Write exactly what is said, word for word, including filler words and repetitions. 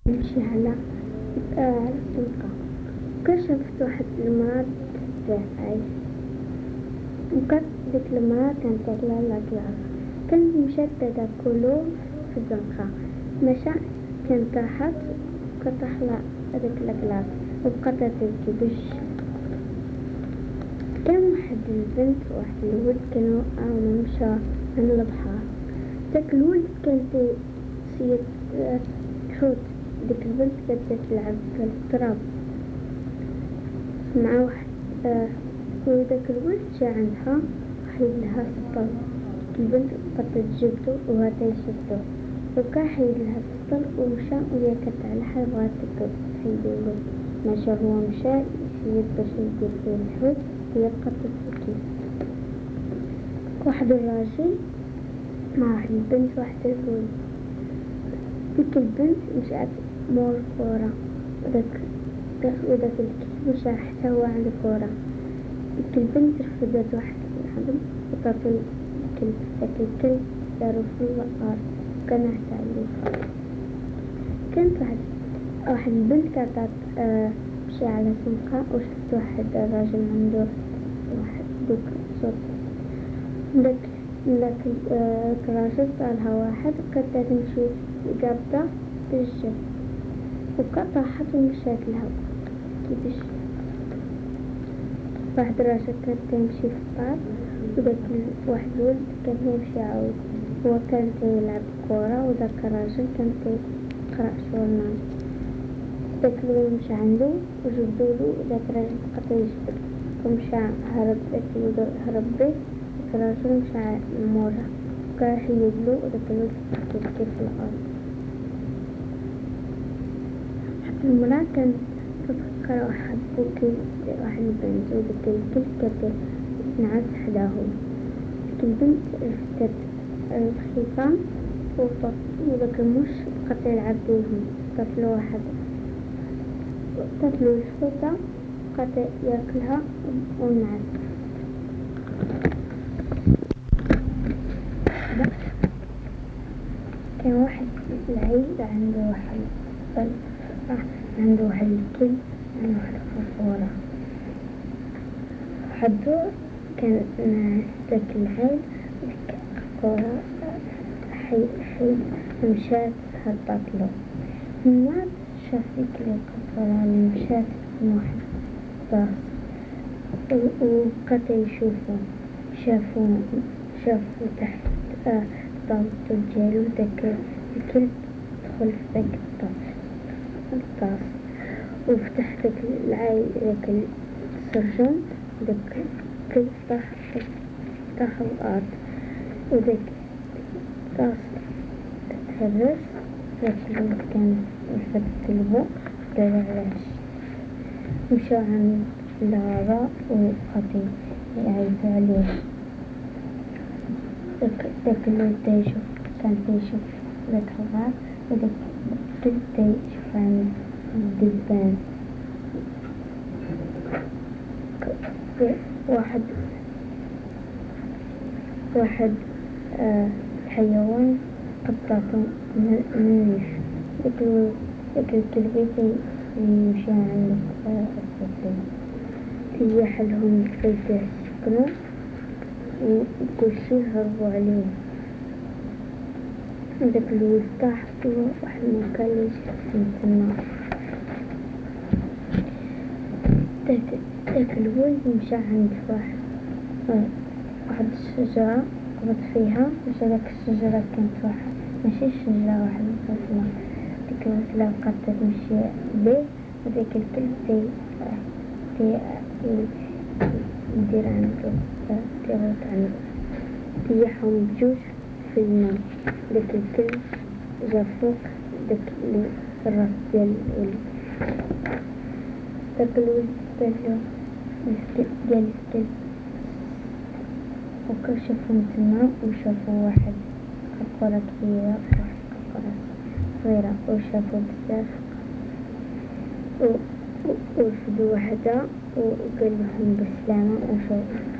نمشي على آه على السلطة. كشفت واحد المرأة تاعي، وكانت ديك المرأة كانت تاكلها لاكلاص، كانت مشددة كلو في الزنقة، مشى كانت طاحت كطاحلة هذاك لاكلاص وبقات تبكي بش. كان واحد البنت وواحد الولد كانوا عاونوا مشى عند البحر. داك الولد كانت سيد تحوت، ديك البنت كانت تلعب في التراب مع واحد آه وداك الولد جا عندها حيد لها السطل. البنت بقات تجبدو وهذا يشدو، وكا حيد لها السطل ومشى وهي كتعلح بغات تركض حيدولو. مشى هو مشى يسيد باش يدير فيه الحوت وهي بقات تبكي. واحد الراجل مع واحد البنت واحد الولد، ديك البنت مشات مور الكورة، وداك وداك الكلب مشى حتى هو عند الكورة. ديك البنت رفدت واحد العظم وطاطو الكلب، داك الكلب دارو في الارض وكان حتى كانت واحد واحد البنت كانت آه مشي على سمكة وشفت واحد الراجل عنده واحد دوك صوت. داك داك آه الراجل طالها واحد وكانت تمشي قابضة بالجب وكطاحت ومشات لها كيفاش. واحد الراجل كان تمشي في الطار، وداك واحد الولد كان يمشي عاود، هو كان يلعب كورة وداك الراجل كان يقرأ جورنال. داك الولد مشى عنده وجبدولو، وداك الراجل بقى يجبد ومشى هرب. داك الولد هرب بيه، داك الراجل مشى لمورا وكان حيدلو، وداك الولد بقى يبكي في الأرض. المرأة كانت تفكر واحد بوكي واحد البنت، وداك الكلب كانت تنعس حداهم. ديك البنت رفدت الخيطان وداك المش بقات تلعب بيهم، طفلو واحد طفلو الحوتة بقات ياكلها ونعس. كان واحد العيد عنده واحد عنده واحد الكلب عنده واحد الفرفورة. حدو كان داك العيد ديك الفرفورة حي حي مشات هبطتلو. من شاف ديك الفرفورة اللي مشات من واحد الطاس وبقات يشوفو شافو شافو تحت الطاوطو ديالو داك الكلب دخل في داك الطاس الطاس وفتح داك العاي داك السرجون، داك الكلب طاح طاح الأرض وداك الطاس تهرس. داك الولد كان يحب كلبو دار علاش مشى عند الغابة وبقات يعيط عليه. داك داك الولد يشوف كان يشوف داك الغار، وداك الكلب يشوف عند الدبان. واحد واحد آه حيوان قطعته من النيش. داك داك الكلب يمشي عند السفن تيحلهم كيفاش يسكنوا وكلشي هربوا عليه. داك الولد طاح في واحد المكان اللي يسكن تما. داك داك الولد مشى عند واحد واحد الشجرة قبض فيها، مشى داك الشجرة كانت واحد ماشي الشجرة واحد الغسلة. ديك الغسلة بقات تمشي بيه، وداك الكلب تي تي يدير عنده تيغوت عنده تيحهم بجوج في الماء. داك الكلب جا فوق داك الراس ديال الولد. داك الولد بانلو ديال الكلب وكشفهم تما وشافوا واحد قرقرة كبيرة وواحد قرقرة صغيرة وشافوا بزاف ورفدوا وحدة وقال لهم بالسلامة ومشاو.